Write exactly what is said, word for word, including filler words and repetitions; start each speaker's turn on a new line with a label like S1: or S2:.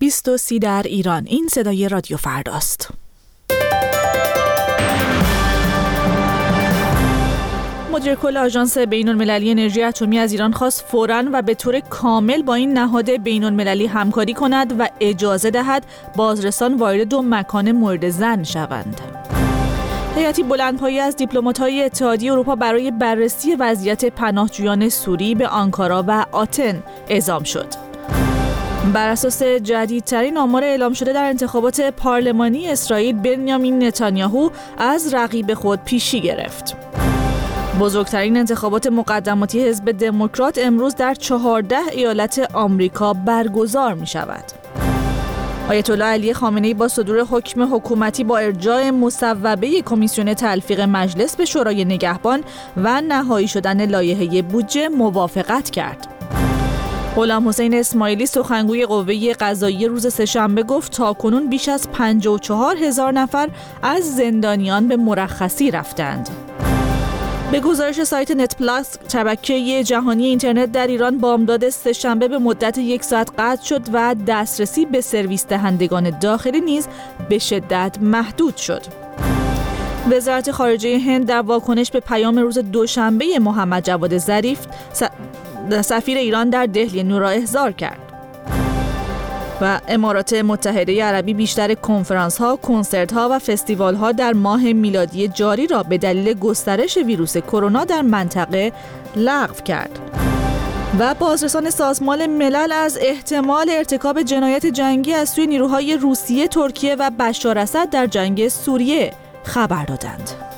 S1: بیست و سی در ایران. این صدای رادیو فرداست. مدیر کل آژانس بین‌المللی انرژی اتمی از ایران خواست فوراً و به طور کامل با این نهاد بین‌المللی همکاری کند و اجازه دهد بازرسان وارد دو مکان مورد ظن شوند. هیئتی بلندپایه از دیپلمات‌های اتحادیه اروپا برای بررسی وضعیت پناهجویان سوری به آنکارا و آتن اعزام شد. بر اساس جدیدترین آمار اعلام شده در انتخابات پارلمانی اسرائیل، بنیامین نتانیاهو از رقیب خود پیشی گرفت. بزرگترین انتخابات مقدماتی حزب دموکرات امروز در چهارده ایالت آمریکا برگزار می شود. آیت الله علی خامنه‌ای با صدور حکم حکومتی با ارجاع مصوبه کمیسیون تلفیق مجلس به شورای نگهبان و نهایی شدن لایحه بودجه موافقت کرد. غلام حسین اسماعیلی سخنگوی قوه قضاییه روز سه‌شنبه گفت تاکنون بیش از پنجاه و چهار هزار نفر از زندانیان به مرخصی رفتند. به گزارش سایت نت پلاس، شبکه جهانی اینترنت در ایران بامداد سه‌شنبه به مدت یک ساعت قطع شد و دسترسی به سرویس دهندگان داخلی نیز به شدت محدود شد. وزارت خارجه هند در واکنش به پیام روز دوشنبه محمد جواد ظریف، سفیر ایران در دهلی نو را احضار کرد. و امارات متحده عربی بیشتر کنفرانس‌ها، کنسرت‌ها و فستیوال‌ها در ماه میلادی جاری را به دلیل گسترش ویروس کرونا در منطقه لغو کرد. و بازرسان سازمان ملل از احتمال ارتکاب جنایت جنگی از سوی نیروهای روسیه، ترکیه و بشار اسد در جنگ سوریه خبر دادند.